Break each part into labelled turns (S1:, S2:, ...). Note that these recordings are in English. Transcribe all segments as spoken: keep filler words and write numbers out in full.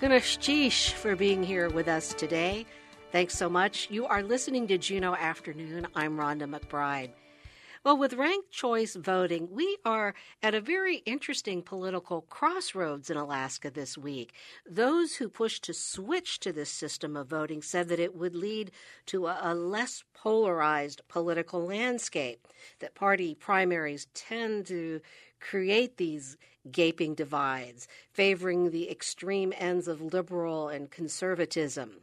S1: Kunashchish for being here with us today. Thanks so much. You are listening to Juneau Afternoon. I'm Rhonda McBride. Well, with ranked choice voting, we are at a very interesting political crossroads in Alaska this week. Those who push to switch to this system of voting said that it would lead to a, a less polarized political landscape, that party primaries tend to create these gaping divides, favoring the extreme ends of liberal and conservatism.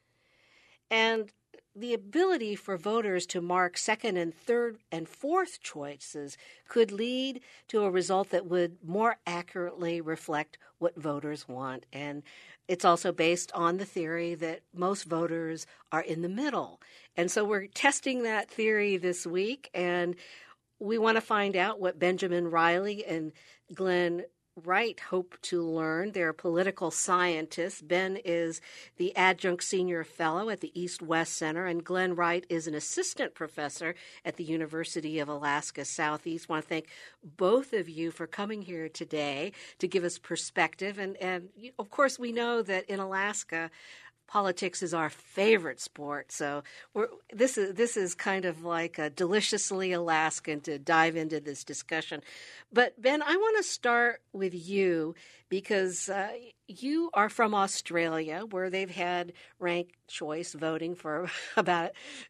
S1: And the ability for voters to mark second and third and fourth choices could lead to a result that would more accurately reflect what voters want. And it's also based on the theory that most voters are in the middle. And so we're testing that theory this week, and we want to find out what Benjamin Riley and Glenn Wright hope to learn. They're political scientists. Ben is the adjunct senior fellow at the East-West Center, and Glenn Wright is an assistant professor at the University of Alaska Southeast. I want to thank both of you for coming here today to give us perspective. And, and of course, we know that in Alaska, politics is our favorite sport, so we're, this is this is kind of like a deliciously Alaskan to dive into this discussion. But Ben, I want to start with you because uh, you are from Australia, where they've had ranked choice voting for about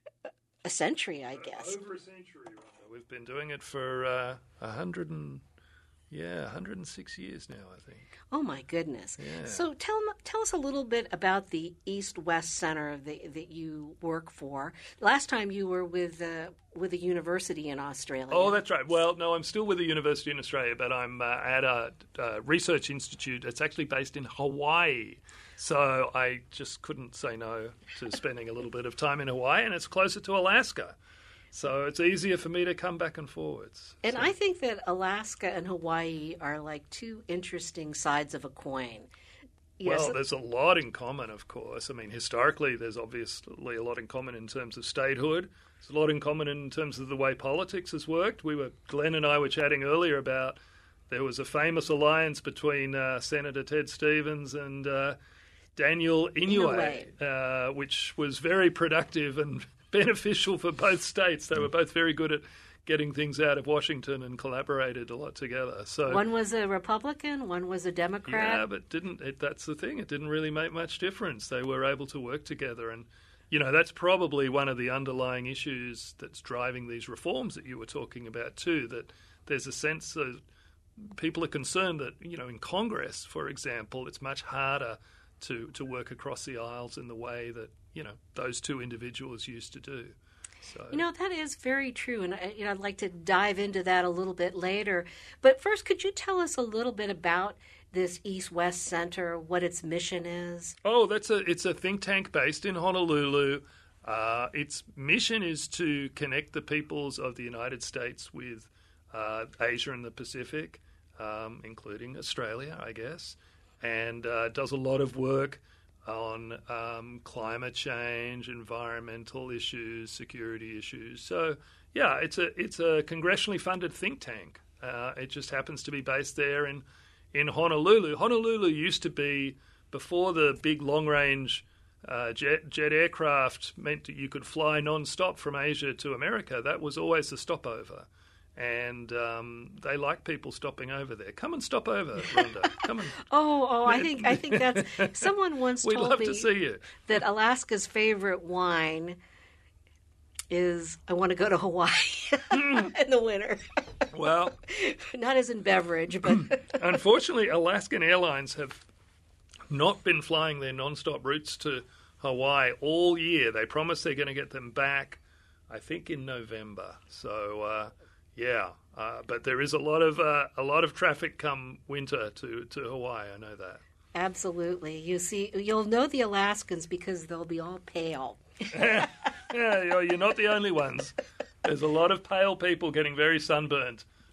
S1: a century, I guess.
S2: Uh, over a century, right? We've been doing it for uh, a hundred and. Yeah, one hundred six years now, I think.
S1: Oh, my goodness.
S2: Yeah.
S1: So tell tell us a little bit about the East-West Center that, that you work for. Last time you were with, uh, with a university in Australia.
S2: Oh, that's right. Well, no, I'm still with a university in Australia, but I'm uh, at a, a research institute. It's actually based in Hawaii. So I just couldn't say no to spending a little bit of time in Hawaii, and it's closer to Alaska. So it's easier for me to come back and forwards.
S1: And
S2: so.
S1: I think that Alaska and Hawaii are like two interesting sides of a coin. Yes.
S2: Well, there's a lot in common, of course. I mean, historically, there's obviously a lot in common in terms of statehood. There's a lot in common in terms of the way politics has worked. We were Glenn and I were chatting earlier about there was a famous alliance between uh, Senator Ted Stevens and uh, Daniel Inouye, uh, which was very productive and beneficial for both states. They were both very good at getting things out of Washington and collaborated a lot together. So
S1: one was a Republican, one was a Democrat.
S2: Yeah, but didn't it, that's the thing. It didn't really make much difference. They were able to work together, and you know that's probably one of the underlying issues that's driving these reforms that you were talking about too. That there's a sense that people are concerned that you know in Congress, for example, it's much harder to to work across the aisles in the way that you know those two individuals used to do. So.
S1: You know, that is very true, and you know, I'd like to dive into that a little bit later. But first, could you tell us a little bit about this East-West Center, what its mission is?
S2: Oh, that's a it's a think tank based in Honolulu. Uh, its mission is to connect the peoples of the United States with uh, Asia and the Pacific, um, including Australia, I guess, and uh, does a lot of work on um, climate change, environmental issues, security issues. So, yeah, it's a it's a congressionally funded think tank. Uh, it just happens to be based there in, in Honolulu. Honolulu used to be, before the big long-range uh, jet, jet aircraft meant that you could fly non-stop from Asia to America, that was always the stopover. And um, they like people stopping over there. Come and stop over, Rhonda. Come and.
S1: oh, oh! I think I think that's someone once
S2: We'd
S1: told
S2: love
S1: me
S2: to see you.
S1: that Alaska's favorite wine is I want to go to Hawaii in the winter.
S2: Well,
S1: not as in beverage, but
S2: unfortunately, Alaskan Airlines have not been flying their non-stop routes to Hawaii all year. They promise they're going to get them back, I think, in November. So. Uh, Yeah, uh, but there is a lot of uh, a lot of traffic come winter to, to Hawaii. I know that.
S1: Absolutely. You see, you'll know the Alaskans because they'll be all pale.
S2: Yeah, you're not the only ones. There's a lot of pale people getting very sunburnt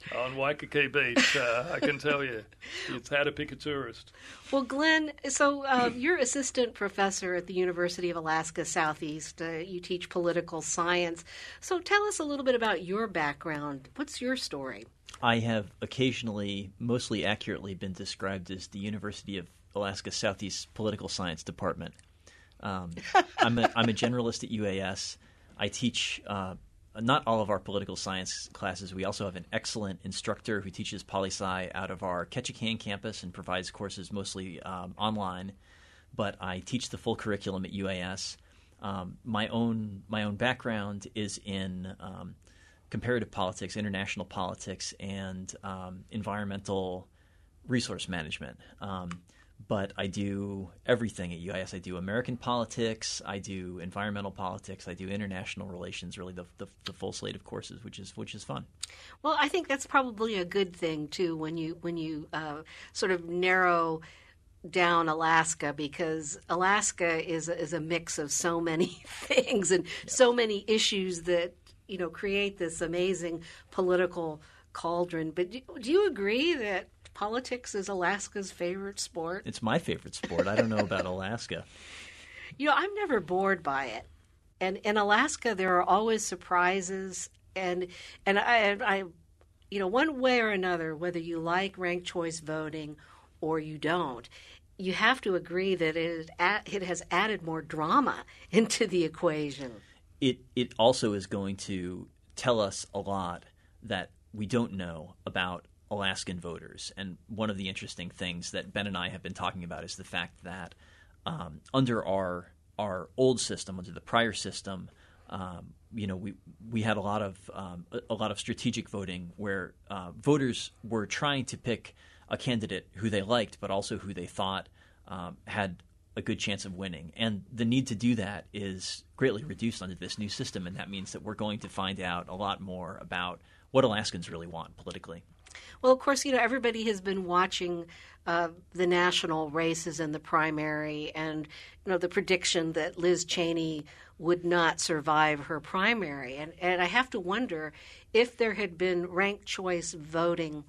S2: On Waikiki Beach, uh, I can tell you, it's how to pick a tourist.
S1: Well, Glenn, so uh, you're assistant professor at the University of Alaska Southeast. Uh, you teach political science. So tell us a little bit about your background. What's your story?
S3: I have occasionally, mostly accurately, been described as the University of Alaska Southeast Political Science Department. Um, I'm, a, I'm a generalist at U A S. I teach uh, not all of our political science classes. We also have an excellent instructor who teaches poli-sci out of our Ketchikan campus and provides courses mostly um, online. But I teach the full curriculum at U A S. Um, my own my own background is in um, comparative politics, international politics, and um, environmental resource management. Um, but I do everything at U A S. I do American politics, I do environmental politics, I do international relations, really the, the, the full slate of courses, which is which is fun.
S1: Well, I think that's probably a good thing, too, when you, when you uh, sort of narrow down Alaska, because Alaska is a, is a mix of so many things and yeah. so many issues that, you know, create this amazing political cauldron. But do, do you agree that politics is Alaska's favorite sport?
S3: It's my favorite sport. I don't know about Alaska.
S1: You know, I'm never bored by it. And in Alaska, there are always surprises. And and I, I, you know, one way or another, whether you like ranked choice voting or you don't, you have to agree that it it has added more drama into the equation.
S3: It it also is going to tell us a lot that we don't know about Alaskan voters. And one of the interesting things that Ben and I have been talking about is the fact that um, under our our old system, under the prior system, um, you know, we we had a lot of um, a, a lot of strategic voting where uh, voters were trying to pick a candidate who they liked, but also who they thought um, had a good chance of winning. And the need to do that is greatly reduced under this new system, and that means that we're going to find out a lot more about what Alaskans really want politically.
S1: Well, of course, you know, everybody has been watching uh, the national races and the primary, and, you know, the prediction that Liz Cheney would not survive her primary. And, and I have to wonder if there had been ranked choice voting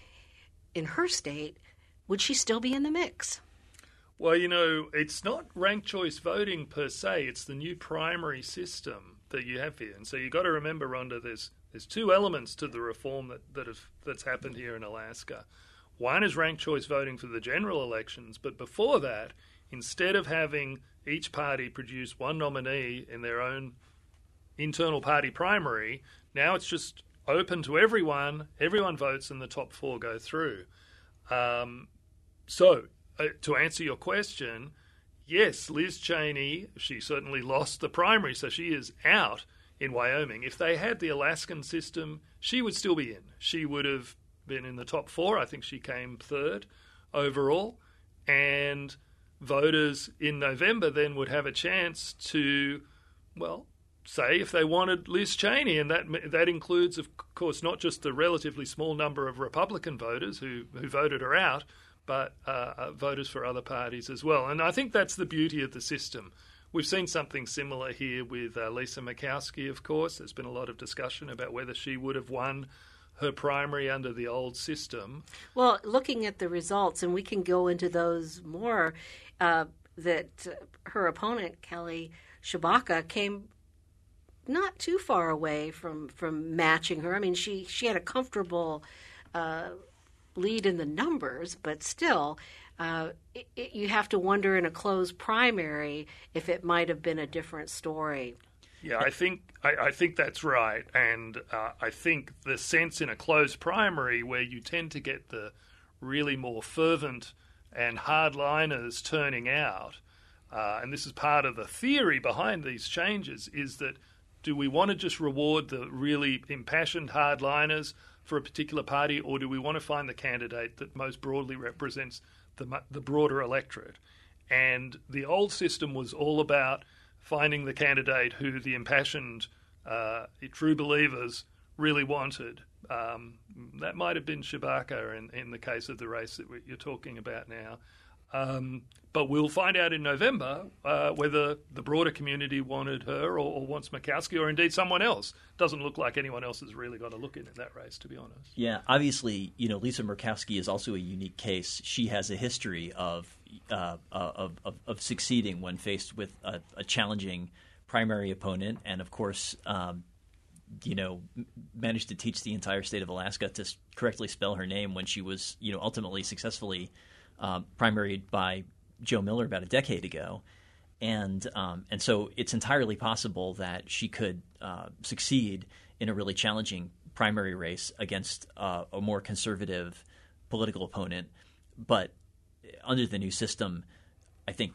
S1: in her state, would she still be in the mix?
S2: Well, you know, it's not ranked choice voting per se. It's the new primary system that you have here. And so you've got to remember, Rhonda, there's there's two elements to the reform that, that have, that's happened here in Alaska. One is ranked choice voting for the general elections, but before that, instead of having each party produce one nominee in their own internal party primary, now it's just open to everyone. Everyone votes and the top four go through. Um, so, uh, to answer your question, yes, Liz Cheney, she certainly lost the primary, so she is out in Wyoming. If they had the Alaskan system, she would still be in. She would have been in the top four. I think she came third overall. And voters in November then would have a chance to, well, say if they wanted Liz Cheney, and that that includes, of course, not just the relatively small number of Republican voters who, who voted her out, but uh, voters for other parties as well. And I think that's the beauty of the system. We've seen something similar here with uh, Lisa Murkowski, of course. There's been a lot of discussion about whether she would have won her primary under the old system.
S1: Well, looking at the results, and we can go into those more, uh, that her opponent, Kelly Tshibaka, came not too far away from, from matching her. I mean, she, she had a comfortable uh, lead in the numbers, but still, uh, it, it, you have to wonder in a closed primary if it might have been a different story.
S2: Yeah, I think I, I think that's right, and uh, I think the sense in a closed primary where you tend to get the really more fervent and hardliners turning out, uh, and this is part of the theory behind these changes, is that do we want to just reward the really impassioned hardliners for a particular party, or do we want to find the candidate that most broadly represents the the broader electorate? And the old system was all about finding the candidate who the impassioned, uh, true believers really wanted. Um, that might have been Tshibaka in, in the case of the race that you're talking about now. Um, but we'll find out in November uh, whether the broader community wanted her or, or wants Murkowski or indeed someone else. Doesn't look like anyone else has really got a look in in that race, to be honest.
S3: Yeah, obviously, you know, Lisa Murkowski is also a unique case. She has a history of uh, of, of, of succeeding when faced with a, a challenging primary opponent, and of course, um, you know, managed to teach the entire state of Alaska to correctly spell her name when she was, you know, ultimately successfully um, primaried by Joe Miller about a decade ago. And um, and so it's entirely possible that she could uh, succeed in a really challenging primary race against uh, a more conservative political opponent. But under the new system, I think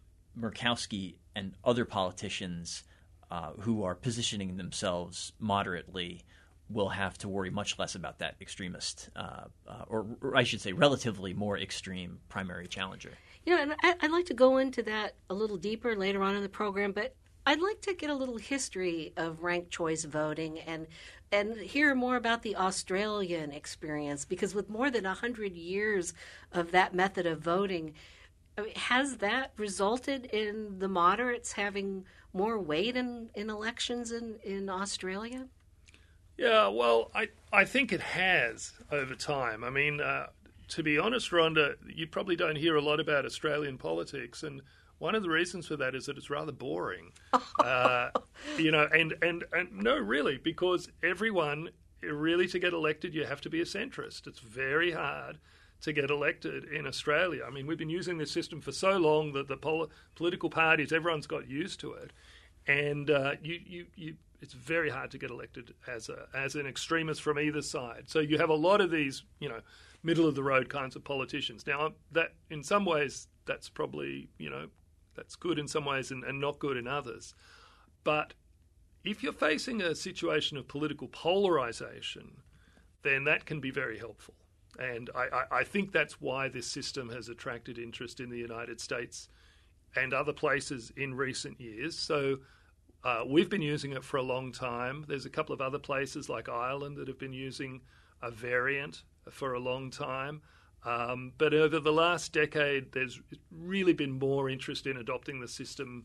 S3: Murkowski and other politicians uh, who are positioning themselves moderately will have to worry much less about that extremist, uh, uh, or, or I should say relatively more extreme primary challenger.
S1: You know, and I, I'd like to go into that a little deeper later on in the program, but I'd like to get a little history of ranked choice voting and and hear more about the Australian experience, because with more than one hundred years of that method of voting, I mean, has that resulted in the moderates having more weight in, in elections in, in Australia?
S2: Yeah, well, I, I think it has over time. I mean, uh, to be honest, Rhonda, you probably don't hear a lot about Australian politics, and one of the reasons for that is that it's rather boring. uh, you know, and, and, and no, really, because everyone, really to get elected, you have to be a centrist. It's very hard to get elected in Australia. I mean, we've been using this system for so long that the pol- political parties, everyone's got used to it. And uh, you, you, you, it's very hard to get elected as a as an extremist from either side. So you have a lot of these, you know, middle of the road kinds of politicians. Now, that in some ways, that's probably, you know, that's good in some ways and, and not good in others. But if you're facing a situation of political polarization, then that can be very helpful. And I, I, I think that's why this system has attracted interest in the United States and other places in recent years. So uh, we've been using it for a long time. There's a couple of other places like Ireland that have been using a variant for a long time. Um, but over the last decade, there's really been more interest in adopting the system.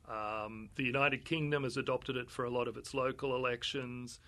S2: Um, the United Kingdom has adopted it for a lot of its local elections.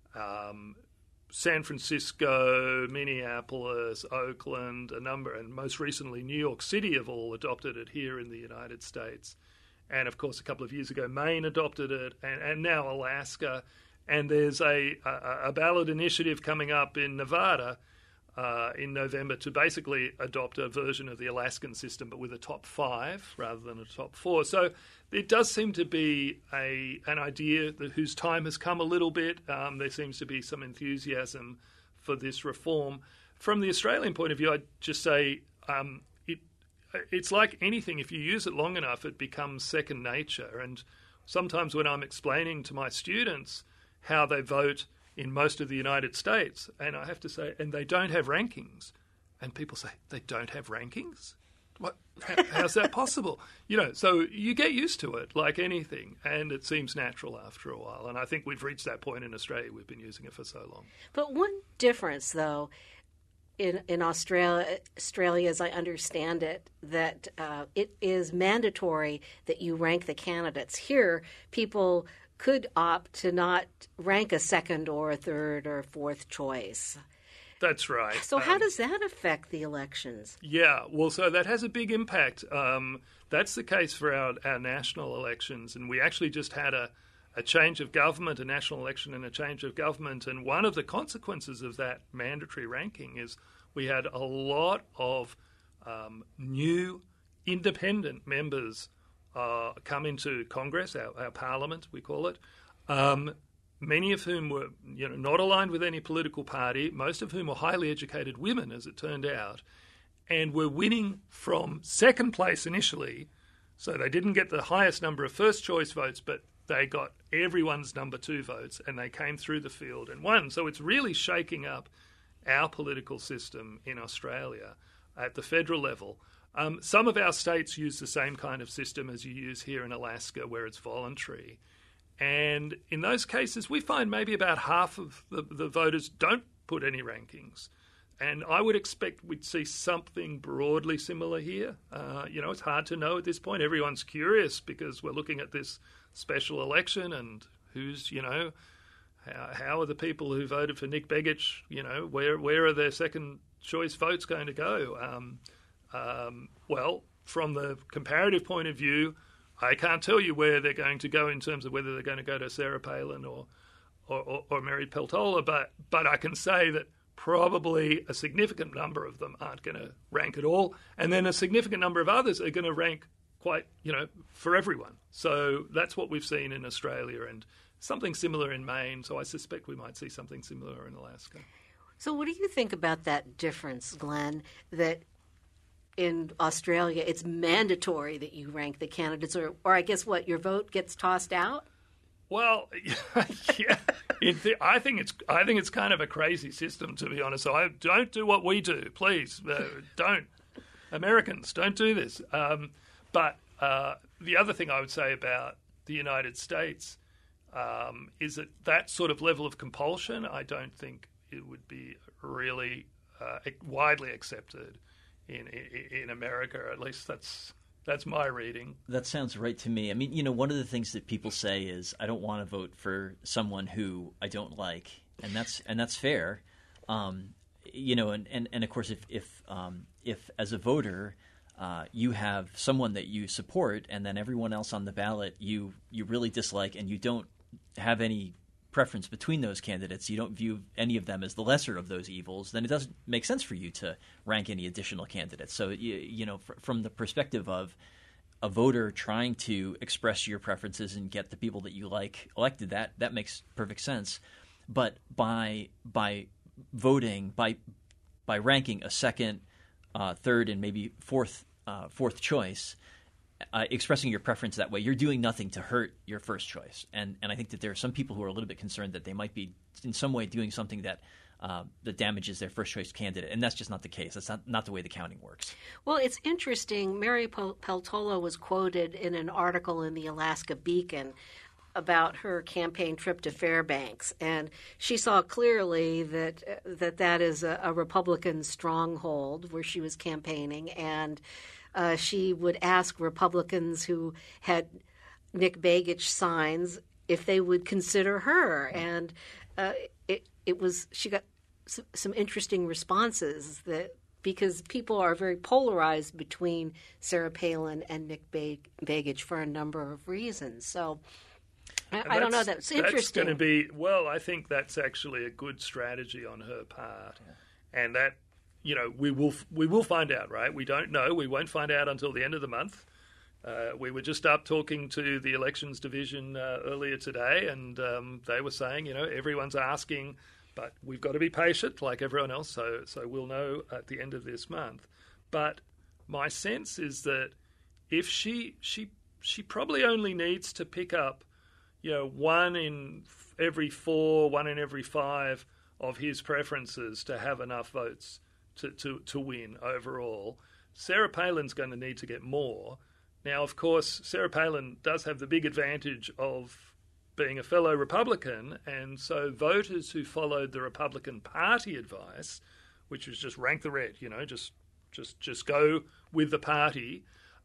S2: Um, San Francisco, Minneapolis, Oakland, a number, and most recently New York City have all adopted it here in the United States. And, of course, a couple of years ago, Maine adopted it, and, and now Alaska. And there's a, a, a ballot initiative coming up in Nevada uh, in November to basically adopt a version of the Alaskan system, but with a top five rather than a top four. So it does seem to be a an idea that whose time has come a little bit. Um, there seems to be some enthusiasm for this reform. From the Australian point of view, I'd just say um, it it's like anything. If you use it long enough, it becomes second nature. And sometimes when I'm explaining to my students how they vote in most of the United States, and I have to say, and they don't have rankings, and people say, they don't have rankings? What? How, how's that possible? You know, so you get used to it like anything, and it seems natural after a while. And I think we've reached that point in Australia. We've been using it for so long.
S1: But one difference, though, in in Australia, Australia, as I understand it, that uh, it is mandatory that you rank the candidates. Here, people could opt to not rank a second or a third or fourth choice.
S2: That's right.
S1: So how
S2: um,
S1: does that affect the elections?
S2: Yeah, well, so that has a big impact. Um, that's the case for our, our national elections, and we actually just had a, a change of government, a national election and a change of government, and one of the consequences of that mandatory ranking is we had a lot of um, new independent members uh, come into Congress, our, our parliament, we call it, um, many of whom were, you know, not aligned with any political party, most of whom were highly educated women, as it turned out, and were winning from second place initially. So they didn't get the highest number of first choice votes, but they got everyone's number two votes, and they came through the field and won. So it's really shaking up our political system in Australia at the federal level. Um, some of our states use the same kind of system as you use here in Alaska, where it's voluntary. And in those cases, we find maybe about half of the, the voters don't put any rankings. and I would expect we'd see something broadly similar here. Uh, you know, it's hard to know at this point. Everyone's curious because we're looking at this special election and who's, you know, how, how are the people who voted for Nick Begich, you know, where where are their second choice votes going to go? Um, um, well, from the comparative point of view, I can't tell you where they're going to go in terms of whether they're going to go to Sarah Palin or or, or, or Mary Peltola, but but I can say that probably a significant number of them aren't going to rank at all, and then a significant number of others are going to rank quite, you know, for everyone. So that's what we've seen in Australia and something similar in Maine, so I suspect we might see something similar in Alaska.
S1: So what do you think about that difference, Glenn, that in Australia it's mandatory that you rank the candidates, or, or I guess what, your vote gets tossed out?
S2: Well, yeah, it, I think it's I think it's kind of a crazy system, to be honest. So I don't do what we do, please. Uh, don't. Americans, don't do this. Um, but uh, the other thing I would say about the United States um, is that that sort of level of compulsion, I don't think it would be really uh, widely accepted in, in in America. At least that's. That's my reading.
S3: That sounds right to me. I mean, you know, one of the things that people say is, I don't want to vote for someone who I don't like, and that's and that's fair. Um, you know, and, and, and of course, if if um, if as a voter uh, you have someone that you support, and then everyone else on the ballot you you really dislike, and you don't have any preference between those candidates, you don't view any of them as the lesser of those evils, then it doesn't make sense for you to rank any additional candidates. So, you, you know, fr- from the perspective of a voter trying to express your preferences and get the people that you like elected, that that makes perfect sense. But by by voting, by by ranking a second, uh, third, and maybe fourth uh, fourth choice, Uh, expressing your preference that way, you're doing nothing to hurt your first choice. And and I think that there are some people who are a little bit concerned that they might be in some way doing something that uh, that damages their first choice candidate. And that's just not the case. That's not, not the way the counting works.
S1: Well, it's interesting. Mary Peltola was quoted in an article in the Alaska Beacon about her campaign trip to Fairbanks, and she saw clearly that that, that is a, a Republican stronghold where she was campaigning, and Uh, she would ask Republicans who had Nick Begich signs if they would consider her, and uh, it it was she got some, some interesting responses that because people are very polarized between Sarah Palin and Nick Begich for a number of reasons. So I, I don't know. That's interesting.
S2: That's going to be well. I think that's actually a good strategy on her part, yeah. And that. You know, we will we will find out, right? We don't know. We won't find out until the end of the month. Uh, we were just up talking to the elections division uh, earlier today, and um, they were saying, you know, everyone's asking, but we've got to be patient like everyone else, so so we'll know at the end of this month. But my sense is that if she she she probably only needs to pick up, you know, one in every four, one in every five of his preferences to have enough votes To, to, to win overall. Sarah Palin's going to need to get more. Now, of course, Sarah Palin does have the big advantage of being a fellow Republican, and so voters who followed the Republican Party advice, which was just rank the red, you know, just just just go with the party.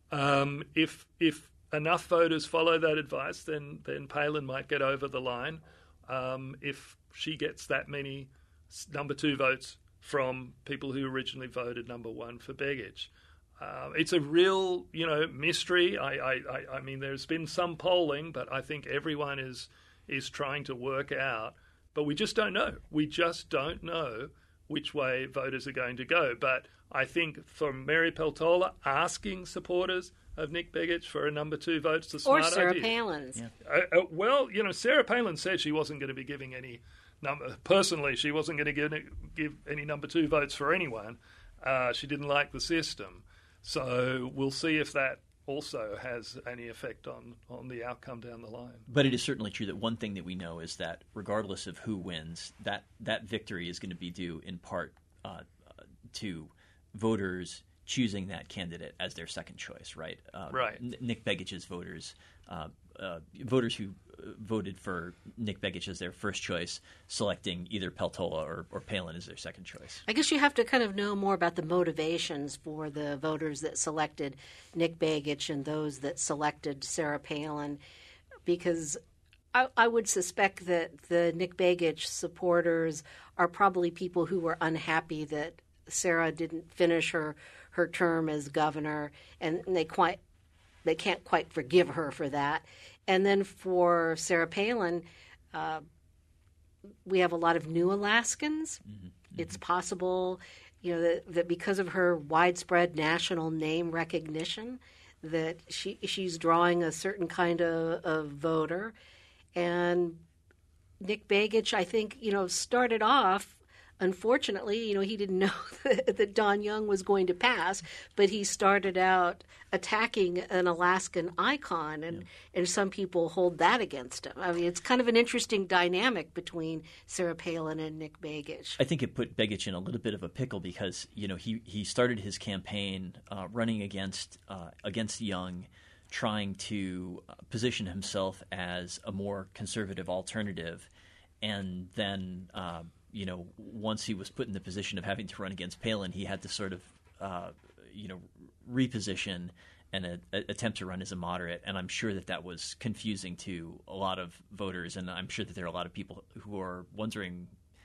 S2: Um, if if enough voters follow that advice, then then Palin might get over the line. Um, if she gets that many number two votes from people who originally voted number one for Begich. Uh, it's a real, you know, mystery. I, I, I mean, there's been some polling, but I think everyone is is trying to work out. But we just don't know. We just don't know which way voters are going to go. But I think for Mary Peltola, asking supporters of Nick Begich for a number two vote's the smart
S1: idea. Or Sarah
S2: idea.
S1: Palin's.
S2: Yeah. Uh, uh, well, you know, Sarah Palin said she wasn't going to be giving any number. Personally, she wasn't going to give, give any number two votes for anyone. Uh, she didn't like the system. So we'll see if that also has any effect on, on the outcome down the line.
S3: But it is certainly true that one thing that we know is that regardless of who wins, that, that victory is going to be due in part uh, to voters choosing that candidate as their second choice, right? Uh,
S2: right.
S3: N- Nick Begich's voters uh, uh, voters who voted for Nick Begich as their first choice, selecting either Peltola or, or Palin as their second choice.
S1: I guess you have to kind of know more about the motivations for the voters that selected Nick Begich and those that selected Sarah Palin, because I, I would suspect that the Nick Begich supporters are probably people who were unhappy that Sarah didn't finish her, her term as governor, and they quite they can't quite forgive her for that. And then for Sarah Palin, uh, we have a lot of new Alaskans. Mm-hmm. Mm-hmm. It's possible, you know, that, that because of her widespread national name recognition, that she she's drawing a certain kind of, of voter. And Nick Begich, I think, you know, started off, unfortunately, you know, he didn't know that, that Don Young was going to pass, but he started out attacking an Alaskan icon, and, yeah. and some people hold that against him. I mean, it's kind of an interesting dynamic between Sarah Palin and Nick Begich.
S3: I think it put Begich in a little bit of a pickle because, you know, he, he started his campaign uh, running against uh, against Young, trying to position himself as a more conservative alternative, and then uh, you know, once he was put in the position of having to run against Palin, he had to sort of, uh, you know, reposition and a, a, attempt to run as a moderate. And I'm sure that that was confusing to a lot of voters, and I'm sure that there are a lot of people who are wondering,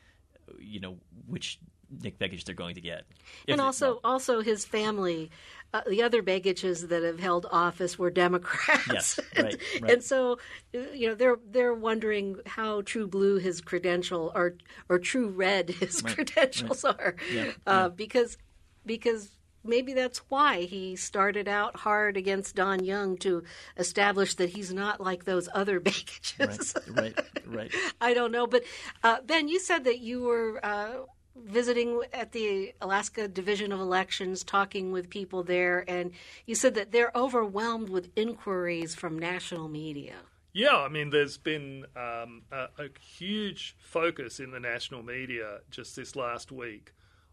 S3: you know, which Nick Begich they're going to get.
S1: And also,
S3: well,
S1: also his family, uh, the other Begiches that have held office were Democrats.
S3: Yes,
S1: and,
S3: right, right.
S1: And so, you know, they're they're wondering how true blue his credential or or true red his
S3: right,
S1: credentials
S3: right.
S1: are,
S3: yeah,
S1: uh,
S3: yeah.
S1: because because. Maybe that's why he started out hard against Don Young, to establish that he's not like those other Begiches.
S3: Right, right, right.
S1: I don't know. But, uh, Ben, you said that you were uh, visiting at the Alaska Division of Elections, talking with people there, and you said that they're overwhelmed with inquiries from national media.
S2: Yeah, I mean, there's been um, a, a huge focus in the national media just this last week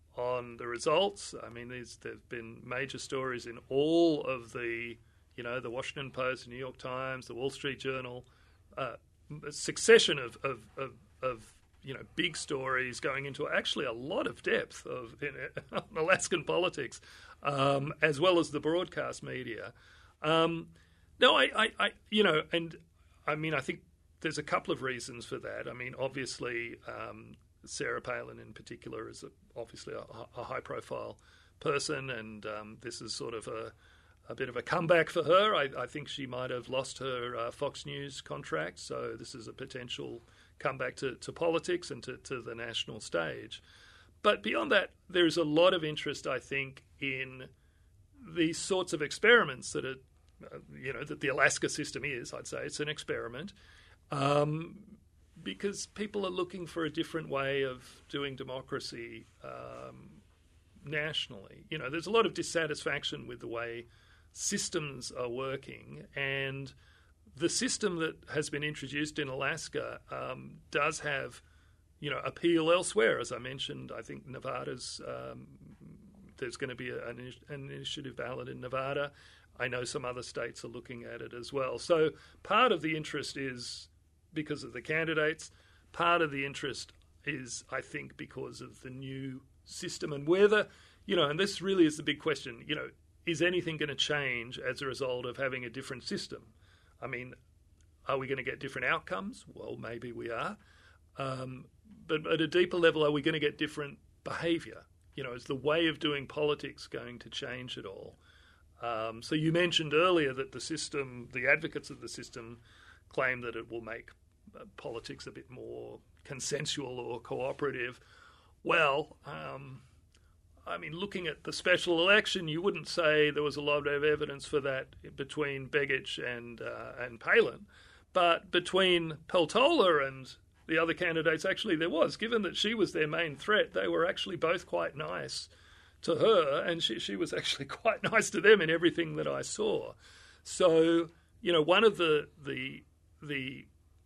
S2: on the results. I mean, there's there've been major stories in all of the, you know, the Washington Post, the New York Times, the Wall Street Journal, uh, a succession of, of, of, of, you know, big stories going into actually a lot of depth of in, uh, Alaskan politics, um, as well as the broadcast media. Um, no, I, I, I, you know, and I mean, I think there's a couple of reasons for that. I mean, obviously, um, Sarah Palin in particular is a, obviously a, a high-profile person, and um, this is sort of a, a bit of a comeback for her. I, I think she might have lost her uh, Fox News contract, so this is a potential comeback to, to politics and to, to the national stage. But beyond that, there's a lot of interest, I think, in these sorts of experiments that are, uh, you know, that the Alaska system is. I'd say it's an experiment. Um, because people are looking for a different way of doing democracy um, nationally. You know, there's a lot of dissatisfaction with the way systems are working, and the system that has been introduced in Alaska um, does have, you know, appeal elsewhere. As I mentioned, I think Nevada's, um, there's going to be a, an, an initiative ballot in Nevada. I know some other states are looking at it as well. So part of the interest is because of the candidates. Part of the interest is, I think, because of the new system and whether, you know, and this really is the big question, you know, is anything going to change as a result of having a different system? I mean, are we going to get different outcomes? Well, maybe we are. Um, but at a deeper level, are we going to get different behaviour? You know, is the way of doing politics going to change at all? Um, so you mentioned earlier that the system, the advocates of the system, claim that it will make uh, politics a bit more consensual or cooperative. Well, um, I mean, looking at the special election, you wouldn't say there was a lot of evidence for that between Begich and uh, and Palin, but between Peltola and the other candidates, actually there was. Given that she was their main threat, they were actually both quite nice to her, and she she was actually quite nice to them in everything that I saw. So, you know, one of the the the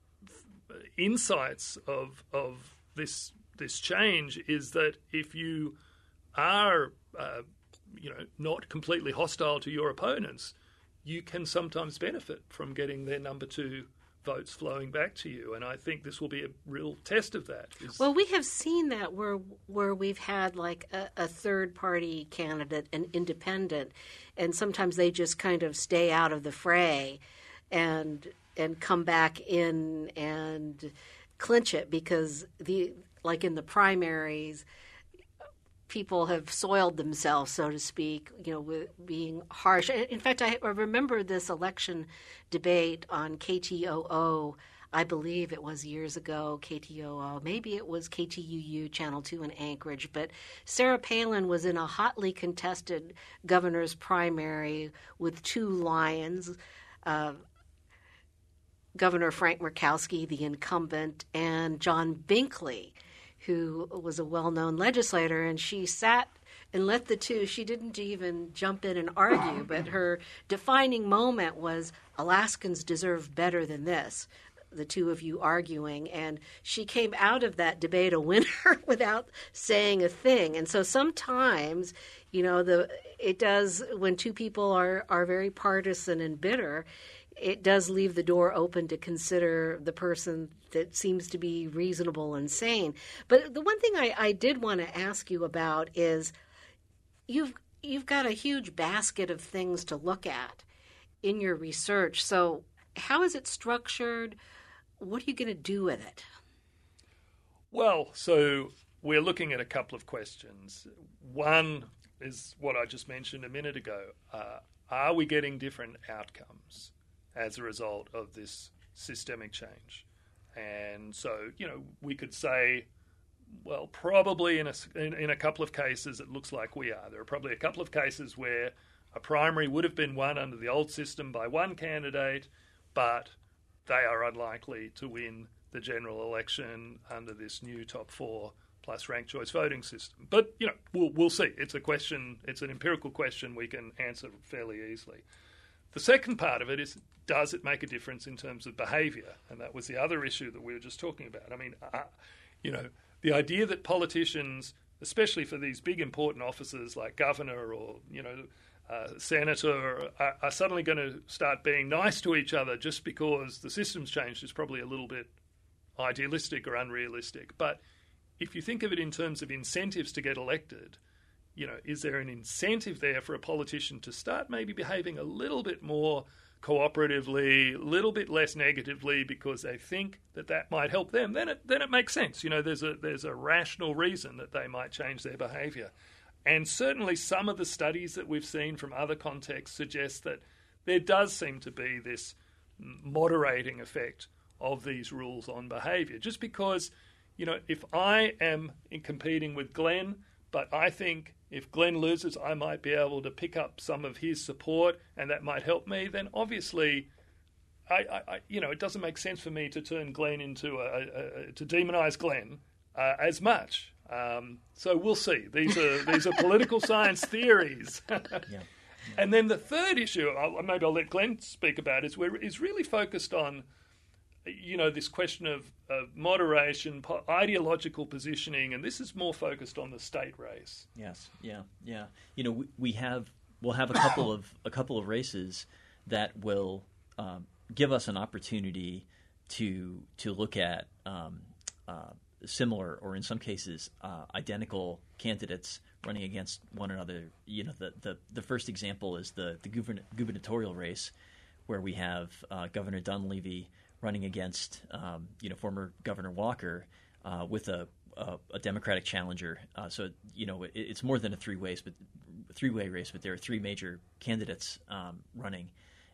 S2: insights of of this this change is that if you are uh, you know not completely hostile to your opponents, you can sometimes benefit from getting their number two votes flowing back to you. And I think this will be a real test of that. Is...
S1: Well, we have seen that where where we've had like a, a third-party candidate, an independent, and sometimes they just kind of stay out of the fray and and come back in and clinch it because, the like in the primaries, people have soiled themselves, so to speak, you know, with being harsh. In fact, I remember this election debate on K T O O. I believe it was years ago, K T O O. Maybe it was K T U U, Channel two in Anchorage. But Sarah Palin was in a hotly contested governor's primary with two lions, uh, Governor Frank Murkowski, the incumbent, and John Binkley, who was a well-known legislator, and she sat and let the two, she didn't even jump in and argue, but her defining moment was, Alaskans deserve better than this, the two of you arguing, and she came out of that debate a winner without saying a thing. And so sometimes, you know, the it does, when two people are, are very partisan and bitter, it does leave the door open to consider the person that seems to be reasonable and sane. But the one thing I, I did want to ask you about is you've you've got a huge basket of things to look at in your research. So how is it structured? What are you going to do with it?
S2: Well, so we're looking at a couple of questions. One is what I just mentioned a minute ago. Uh, are we getting different outcomes as a result of this systemic change? And so, you know, we could say, well, probably in a, in, in a couple of cases it looks like we are. There are probably a couple of cases where a primary would have been won under the old system by one candidate, but they are unlikely to win the general election under this new top four plus ranked choice voting system. But, you know, we'll, we'll see. It's a question, it's an empirical question we can answer fairly easily. The second part of it is, does it make a difference in terms of behaviour? And that was the other issue that we were just talking about. I mean, uh, you know, the idea that politicians, especially for these big important offices like governor or, you know, uh, senator, are, are suddenly going to start being nice to each other just because the system's changed is probably a little bit idealistic or unrealistic. But if you think of it in terms of incentives to get elected, you know, is there an incentive there for a politician to start maybe behaving a little bit more cooperatively, a little bit less negatively because they think that that might help them? Then it then it makes sense. You know, there's a there's a rational reason that they might change their behaviour. And certainly some of the studies that we've seen from other contexts suggest that there does seem to be this moderating effect of these rules on behaviour. Just because, you know, if I am in competing with Glenn, but I think if Glenn loses, I might be able to pick up some of his support and that might help me, then obviously, I, I, you know, it doesn't make sense for me to turn Glenn into a, a, a to demonise Glenn uh, as much. Um, so we'll see. These are these are political science theories. yeah. Yeah. And then the third issue, I'll, maybe I'll let Glenn speak about, is we're, is really focused on, you know, this question of, of moderation, po- ideological positioning, and this is more focused on the state race.
S3: Yes, yeah, yeah. You know, we, we have we'll have a couple of a couple of races that will um, give us an opportunity to to look at um, uh, similar, or in some cases uh, identical candidates running against one another. You know, the the, the first example is the the govern- gubernatorial race, where we have uh, Governor Dunleavy running against, um, you know, former Governor Walker uh, with a, a, a Democratic challenger. Uh, so, you know, it, it's more than a three-way, but three-way race, but there are three major candidates um, running,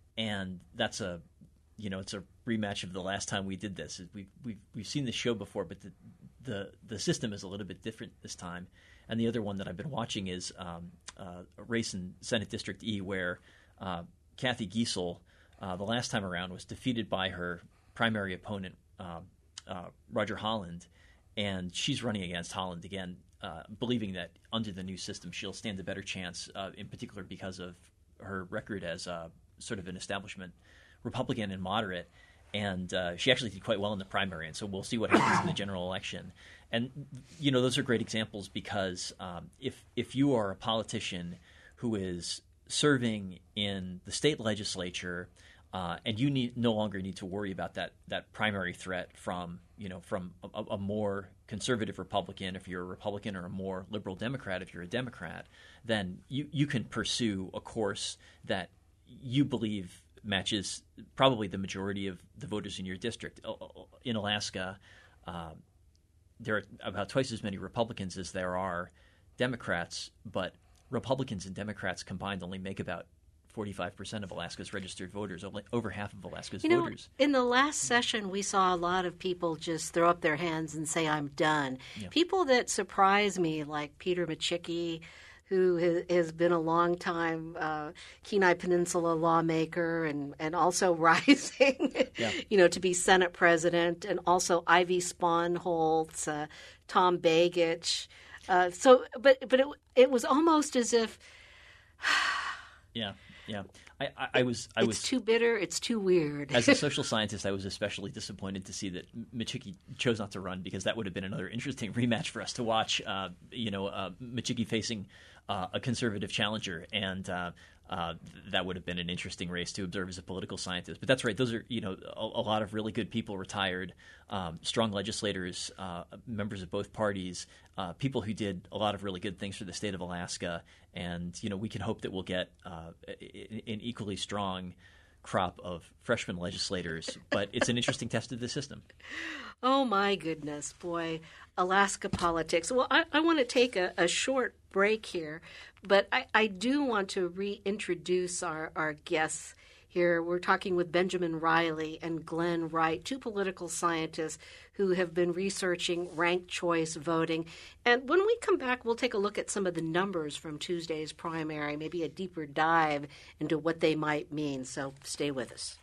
S3: and that's a, you know, it's a rematch of the last time we did this. We've we've, we've seen this show before, but the, the the system is a little bit different this time. And the other one that I've been watching is um, uh, a race in Senate District E where uh, Kathy Giessel, uh, the last time around, was defeated by her primary opponent, uh, uh, Roger Holland, and she's running against Holland again, uh, believing that under the new system she'll stand a better chance, uh, in particular because of her record as uh, sort of an establishment Republican and moderate. And uh, she actually did quite well in the primary, and so we'll see what happens in the general election. And, you know, those are great examples because um, if if you are a politician who is serving in the state legislature, uh, and you need no longer need to worry about that that primary threat from you know from a, a more conservative Republican if you're a Republican, or a more liberal Democrat if you're a Democrat, then you, you can pursue a course that you believe matches probably the majority of the voters in your district. In Alaska, uh, there are about twice as many Republicans as there are Democrats, but Republicans and Democrats combined only make about forty-five percent of Alaska's registered voters, over half of Alaska's
S1: you know,
S3: voters.
S1: In the last session, we saw a lot of people just throw up their hands and say, I'm done. Yeah. People that surprise me, like Peter Micciche, who has been a long time uh, Kenai Peninsula lawmaker and, and also rising, yeah. you know, to be Senate president, and also Ivy Sponholtz, uh, Tom Begich. Uh, so, but but it it was almost as if,
S3: yeah, yeah. I, I, I was I
S1: it's
S3: was
S1: too bitter. It's too weird.
S3: As a social scientist, I was especially disappointed to see that Micciche chose not to run, because that would have been another interesting rematch for us to watch. Uh, you know, uh, Micciche facing uh, a conservative challenger, and uh, uh, that would have been an interesting race to observe as a political scientist. But that's right; those are you know a, a lot of really good people retired, um, strong legislators, uh, members of both parties, uh, people who did a lot of really good things for the state of Alaska. And, you know, we can hope that we'll get uh, an equally strong crop of freshman legislators. But it's an interesting test of the system.
S1: Oh, my goodness, boy. Alaska politics. Well, I, I want to take a, a short break here, but I, I do want to reintroduce our, our guests here. We're talking with Benjamin Riley and Glenn Wright, two political scientists who have been researching ranked choice voting. And when we come back, we'll take a look at some of the numbers from Tuesday's primary, maybe a deeper dive into what they might mean. So stay with us.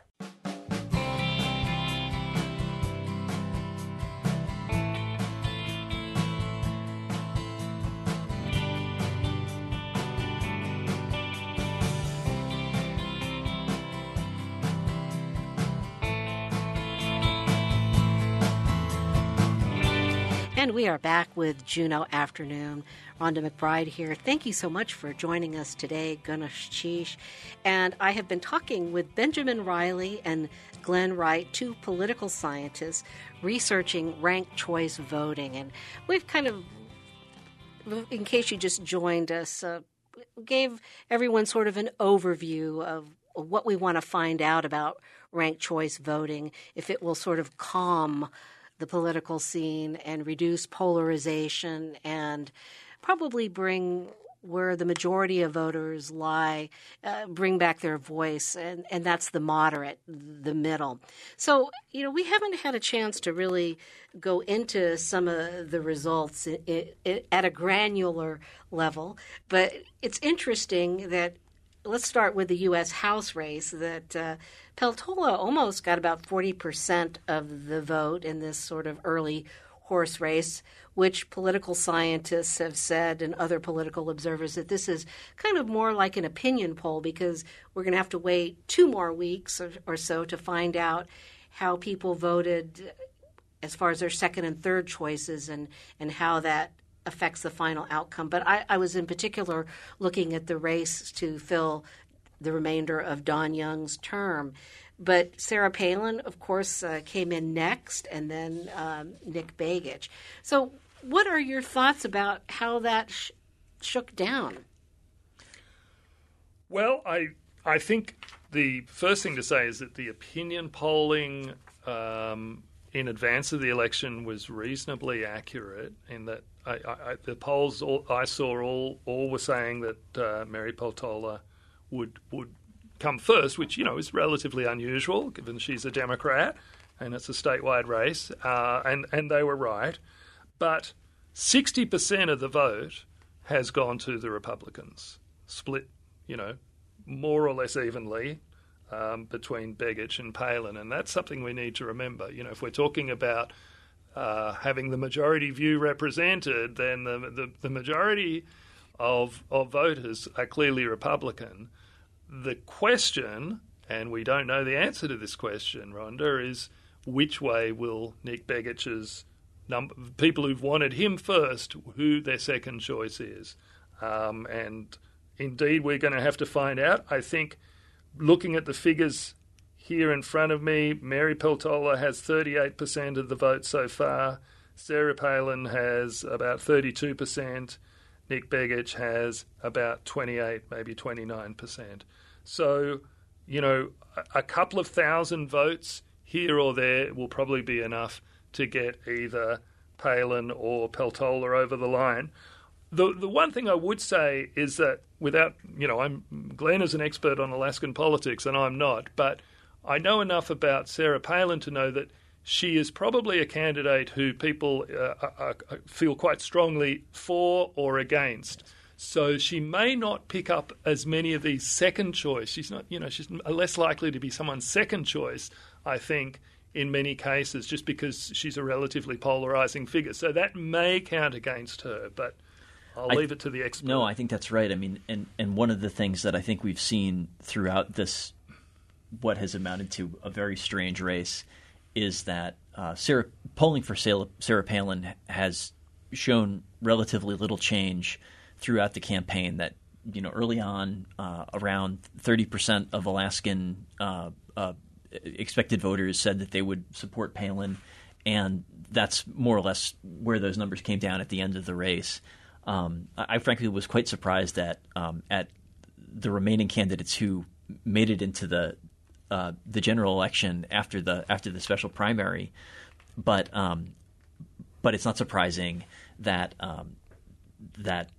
S1: And we are back with Juneau Afternoon. Rhonda McBride here. Thank you so much for joining us today, Ganesh Chish. And I have been talking with Benjamin Riley and Glenn Wright, two political scientists researching ranked choice voting. And we've kind of, in case you just joined us, uh, gave everyone sort of an overview of what we want to find out about ranked choice voting, if it will sort of calm the political scene and reduce polarization and probably bring where the majority of voters lie, uh, bring back their voice, and, and that's the moderate, the middle. So, you know, we haven't had a chance to really go into some of the results it, it, at a granular level, but it's interesting that let's start with the U S House race, that uh, Peltola almost got about forty percent of the vote in this sort of early horse race, which political scientists have said and other political observers that this is kind of more like an opinion poll, because we're going to have to wait two more weeks or, or so to find out how people voted as far as their second and third choices and, and how that affects the final outcome. But I, I was in particular looking at the race to fill the remainder of Don Young's term. But Sarah Palin, of course, uh, came in next, and then um, Nick Begich. So what are your thoughts about how that sh- shook down?
S2: Well, I I think the first thing to say is that the opinion polling um, in advance of the election was reasonably accurate in that I, I, the polls all, I saw all all were saying that uh, Mary Peltola would would come first, which you know is relatively unusual given she's a Democrat and it's a statewide race, uh, and and they were right, but sixty percent of the vote has gone to the Republicans, split, you know, more or less evenly um, between Begich and Palin, and that's something we need to remember. You know, if we're talking about uh, having the majority view represented, then the the, the majority of of voters are clearly Republican. The question, and we don't know the answer to this question, Rhonda, is which way will Nick Begich's number, people who've wanted him first, who their second choice is. Um, and indeed we're going to have to find out. I think looking at the figures here in front of me, Mary Peltola has thirty-eight percent of the vote so far. Sarah Palin has about thirty-two percent. Nick Begich has about twenty-eight, maybe twenty-nine percent. So, you know, a, a couple of thousand votes here or there will probably be enough to get either Palin or Peltola over the line. The the one thing I would say is that without, you know, I'm Glenn is an expert on Alaskan politics and I'm not, but I know enough about Sarah Palin to know that she is probably a candidate who people uh, uh, uh, feel quite strongly for or against. So she may not pick up as many of these second choice. She's not, you know, she's less likely to be someone's second choice, I think, in many cases, just because she's a relatively polarizing figure. So that may count against her, but I'll
S3: I,
S2: leave it to the expert.
S3: No, I think that's right. I mean, and, and one of the things that I think we've seen throughout this, what has amounted to a very strange race, is that uh, Sarah, polling for Sarah, Sarah Palin has shown relatively little change throughout the campaign. That, you know, early on, uh, around thirty percent of Alaskan uh, uh, expected voters said that they would support Palin, and that's more or less where those numbers came down at the end of the race. Um, I, I frankly was quite surprised that um, at the remaining candidates who made it into the uh, the general election after the after the special primary, but um, but it's not surprising that um, that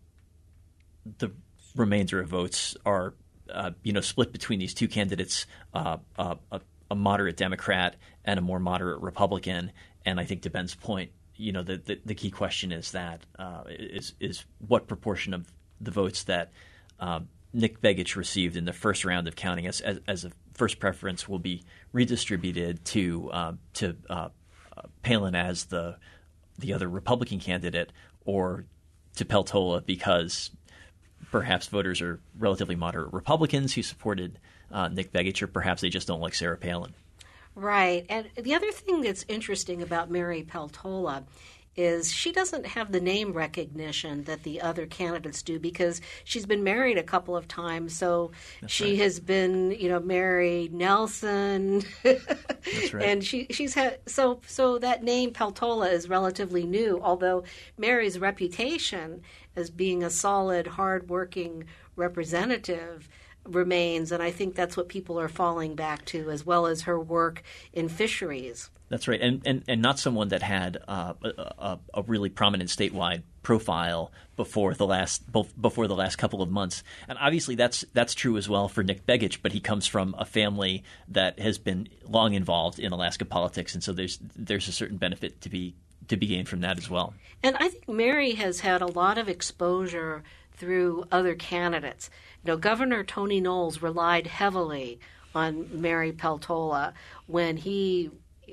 S3: the remainder of votes are uh, you know split between these two candidates, uh, uh, a, a moderate Democrat and a more moderate Republican. And I think to Ben's point, you know, the, the, the key question is that uh, is is what proportion of the votes that uh, Nick Begich received in the first round of counting as as, as a first preference will be redistributed to uh, to uh, uh, Palin as the the other Republican candidate, or to Peltola because perhaps voters are relatively moderate Republicans who supported uh, Nick Begich, or perhaps they just don't like Sarah Palin.
S1: Right. And the other thing that's interesting about Mary Peltola is she doesn't have the name recognition that the other candidates do, because she's been married a couple of times. So That's she right. has been, you know, Mary Nelson. That's right. And she she's had so so that name Peltola is relatively new, although Mary's reputation as being a solid, hardworking representative remains, and I think that's what people are falling back to, as well as her work in fisheries.
S3: That's right, and and, and not someone that had uh, a, a, a really prominent statewide profile before the last both before the last couple of months. And obviously that's that's true as well for Nick Begich, but he comes from a family that has been long involved in Alaska politics, and so there's there's a certain benefit to be to be gained from that as well.
S1: And I think Mary has had a lot of exposure through other candidates. You know, Governor Tony Knowles relied heavily on Mary Peltola when he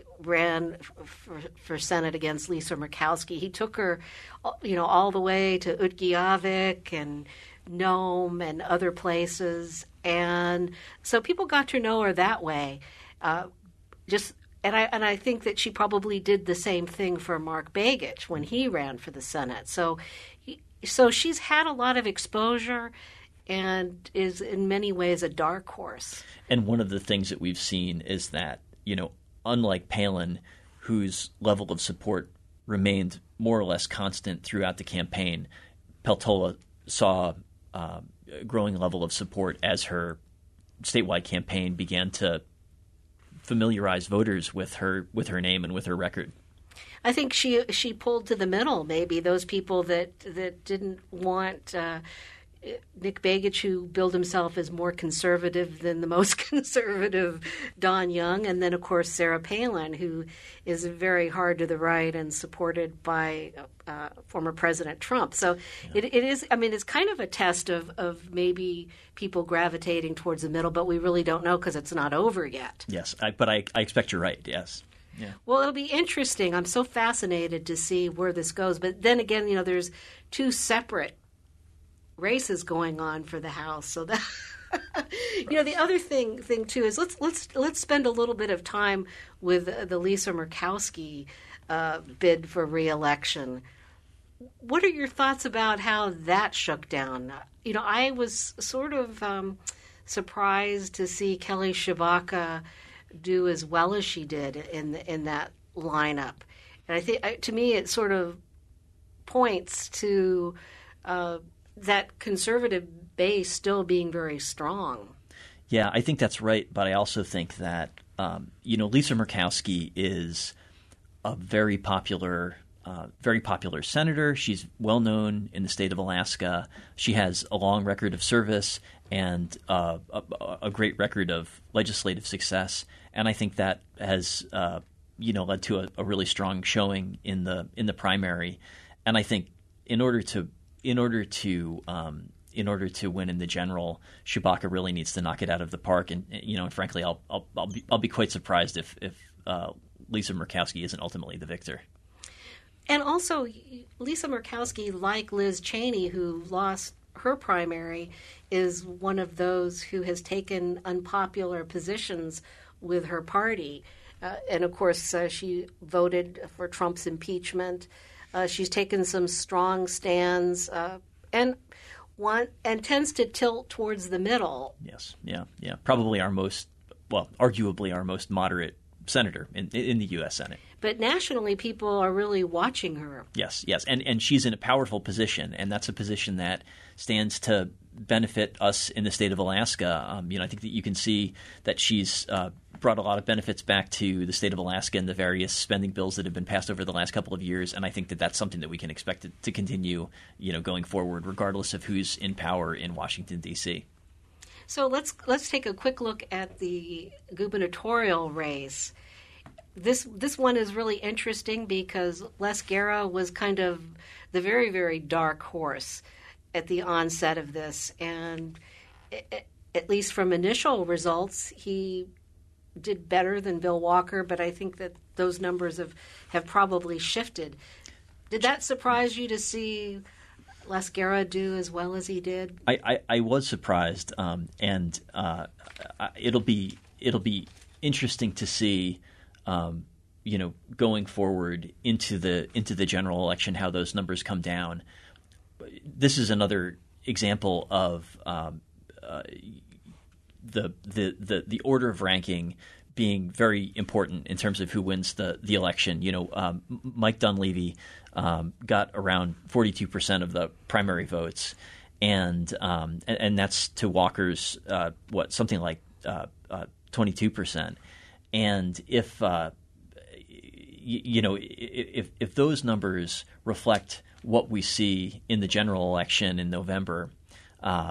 S1: ran for, for Senate against Lisa Murkowski. He took her, you know, all the way to Utqiagvik and Nome and other places, and so people got to know her that way. Uh, just and I and I think that she probably did the same thing for Mark Begich when he ran for the Senate. So, he, so she's had a lot of exposure and is in many ways a dark horse.
S3: And one of the things that we've seen is that, you know, unlike Palin, whose level of support remained more or less constant throughout the campaign, Peltola saw uh, a growing level of support as her statewide campaign began to familiarize voters with her with her name and with her record.
S1: I think she she pulled to the middle, maybe those people that that didn't want uh, Nick Begich, who billed himself as more conservative than the most conservative Don Young, and then, of course, Sarah Palin, who is very hard to the right and supported by uh, former President Trump. So yeah. it, it is, I mean, it's kind of a test of, of maybe people gravitating towards the middle, but we really don't know because it's not over yet.
S3: Yes, I, but I, I expect you're right, yes. Yeah.
S1: Well, it'll be interesting. I'm so fascinated to see where this goes. But then again, you know, there's two separate races going on for the House, so that you know the other thing thing too is let's let's let's spend a little bit of time with the Lisa Murkowski uh, bid for re-election. What are your thoughts about how that shook down? you know, I was sort of um, surprised to see Kelly Tshibaka do as well as she did in the, in that lineup. And I think, to me, it sort of points to uh, that conservative base still being very strong.
S3: Yeah, I think that's right. But I also think that, um, you know, Lisa Murkowski is a very popular Uh, very popular senator. She's well known in the state of Alaska. She has a long record of service and uh, a, a great record of legislative success. And I think that has, uh, you know, led to a, a really strong showing in the in the primary. And I think in order to in order to um, in order to win in the general, Tshibaka really needs to knock it out of the park. And you know, and frankly, I'll I'll I'll be, I'll be quite surprised if if uh, Lisa Murkowski isn't ultimately the victor.
S1: And also, Lisa Murkowski, like Liz Cheney, who lost her primary, is one of those who has taken unpopular positions with her party. Uh, and, of course, uh, she voted for Trump's impeachment. Uh, she's taken some strong stands uh, and one and tends to tilt towards the middle.
S3: Yes, yeah, yeah. Probably our most, well, arguably our most moderate senator in, in the U S Senate.
S1: But nationally, people are really watching her.
S3: Yes, yes. And and she's in a powerful position, and that's a position that stands to benefit us in the state of Alaska. Um, you know, I think that you can see that she's uh, brought a lot of benefits back to the state of Alaska and the various spending bills that have been passed over the last couple of years. And I think that that's something that we can expect to, to continue, you know, going forward, regardless of who's in power in Washington, D C.
S1: So let's let's take a quick look at the gubernatorial race. This this one is really interesting because Les Guerra was kind of the very, very dark horse at the onset of this. And it, at least from initial results, he did better than Bill Walker, but I think that those numbers have, have probably shifted. Did that surprise you to see Les Guerra do as well as he did?
S3: I, I, I was surprised, um, and uh, it'll be it'll be interesting to see, um, you know, going forward into the into the general election, how those numbers come down. This is another example of um, uh, the, the the the order of ranking being very important in terms of who wins the the election. You know, um, Mike Dunleavy um, got around forty-two percent of the primary votes, and um, and, and that's to Walker's uh, what something like uh, uh, twenty-two percent. And if uh, you, you know if if those numbers reflect what we see in the general election in November, uh,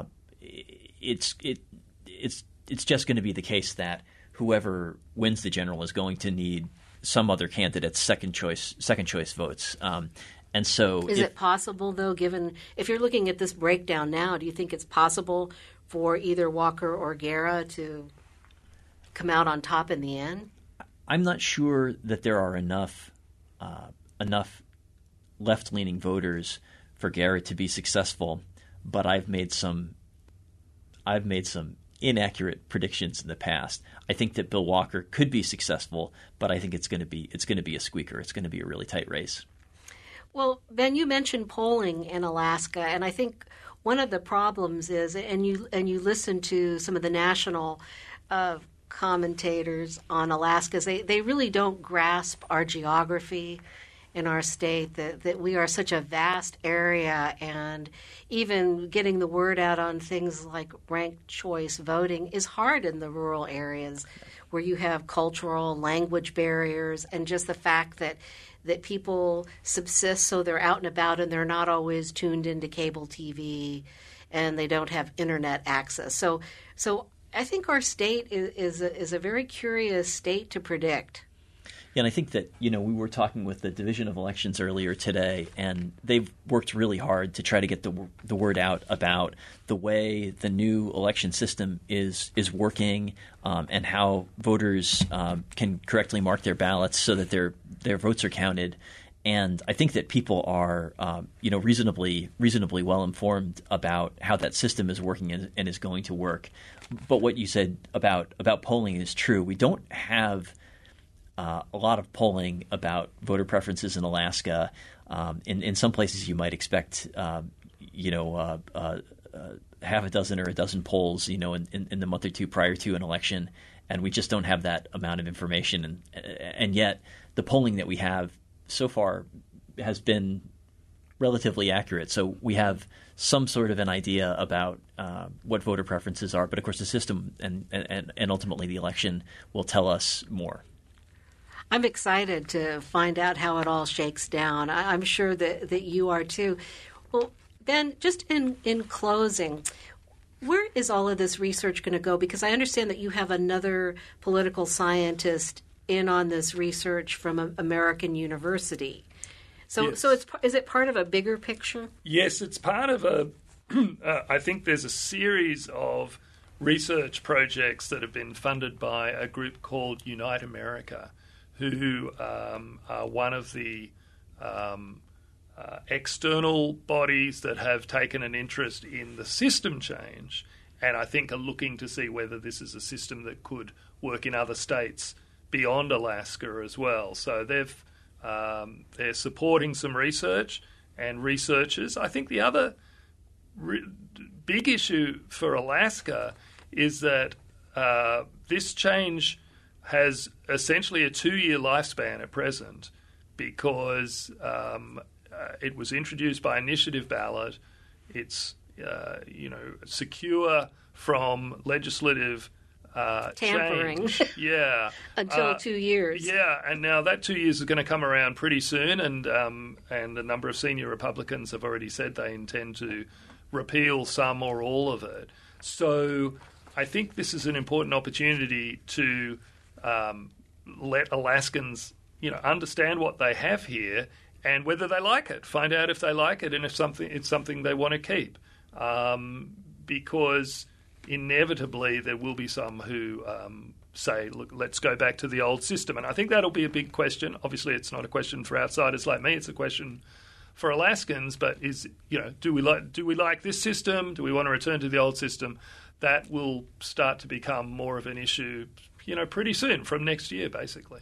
S3: it's it it's it's just going to be the case that whoever wins the general is going to need some other candidate's second choice second choice votes. Um, and so,
S1: is
S3: if,
S1: it possible though, given if you're looking at this breakdown now, do you think it's possible for either Walker or Guerra to come out on top in the end?
S3: I'm not sure that there are enough uh, enough left-leaning voters for Guerra to be successful, but I've made some I've made some inaccurate predictions in the past. I think that Bill Walker could be successful, but I think it's going to be it's going to be a squeaker. It's going to be a really tight race.
S1: Well, Ben, you mentioned polling in Alaska, and I think one of the problems is, and you and you listen to some of the national uh, commentators on Alaska, they they really don't grasp our geography in our state, that, that we are such a vast area, and even getting the word out on things like ranked choice voting is hard in the rural areas where you have cultural, language barriers, and just the fact that that people subsist so they're out and about and they're not always tuned into cable T V and they don't have internet access. So so I think our state is, is, a, is a very curious state to predict.
S3: Yeah, and I think that, you know, we were talking with the Division of Elections earlier today, and they've worked really hard to try to get the the word out about the way the new election system is is working, um, and how voters um, can correctly mark their ballots so that their their votes are counted. And I think that people are, um, you know, reasonably reasonably well informed about how that system is working and, and is going to work. But what you said about about polling is true. We don't have Uh, a lot of polling about voter preferences in Alaska. Um, in, in some places, you might expect, uh, you know, uh, uh, uh, half a dozen or a dozen polls, you know, in, in, in the month or two prior to an election, and we just don't have that amount of information. And and yet the polling that we have so far has been relatively accurate. So we have some sort of an idea about uh, what voter preferences are, but of course the system and, and, and ultimately the election will tell us more.
S1: I'm excited to find out how it all shakes down. I, I'm sure that, that you are too. Well, Ben, just in, in closing, where is all of this research going to go? Because I understand that you have another political scientist in on this research from American University. So,
S2: yes.
S1: so it's is it part of a bigger picture?
S2: Yes, it's part of a. uh, I think there's a series of research projects that have been funded by a group called Unite America, who um, are one of the um, uh, external bodies that have taken an interest in the system change, and I think are looking to see whether this is a system that could work in other states beyond Alaska as well. So they've Um, they're supporting some research and researchers. I think the other re- big issue for Alaska is that uh, this change has essentially a two-year lifespan at present because um, uh, it was introduced by initiative ballot. It's uh, you know secure from legislative Uh,
S1: tampering.
S2: Yeah.
S1: Until
S2: uh,
S1: two years.
S2: Yeah, and now that two years is going to come around pretty soon, and um, and a number of senior Republicans have already said they intend to repeal some or all of it. So I think this is an important opportunity to um, let Alaskans, you know, understand what they have here and whether they like it. Find out if they like it and if something it's something they want to keep, um, because inevitably there will be some who um, say, look, let's go back to the old system. And I think that'll be a big question. Obviously, it's not a question for outsiders like me. It's a question for Alaskans. But is, you know, do we like do we like this system? Do we want to return to the old system? That will start to become more of an issue, you know, pretty soon, from next year, basically.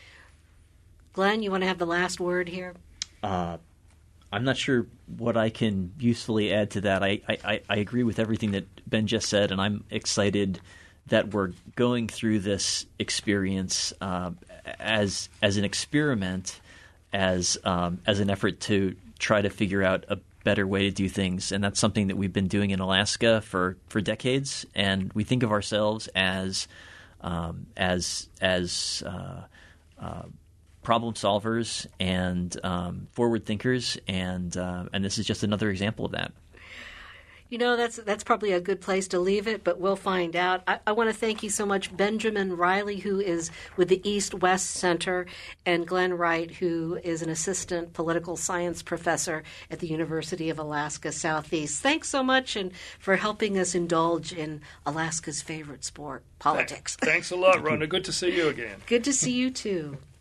S1: Glenn, you want to have the last word here?
S3: Uh, I'm not sure what I can usefully add to that. I, I, I agree with everything that Ben just said, and I'm excited that we're going through this experience uh, as as an experiment, as um, as an effort to try to figure out a better way to do things. And that's something that we've been doing in Alaska for, for decades. And we think of ourselves as um, as as uh, uh, problem solvers and um, forward thinkers, and uh, and this is just another example of that.
S1: You know, that's that's probably a good place to leave it, but we'll find out. I, I want to thank you so much, Benjamin Riley, who is with the East-West Center, and Glenn Wright, who is an assistant political science professor at the University of Alaska Southeast. Thanks so much and for helping us indulge in Alaska's favorite sport, politics.
S2: Thanks a lot, Rhonda. Good to see you again.
S1: Good to see you, too.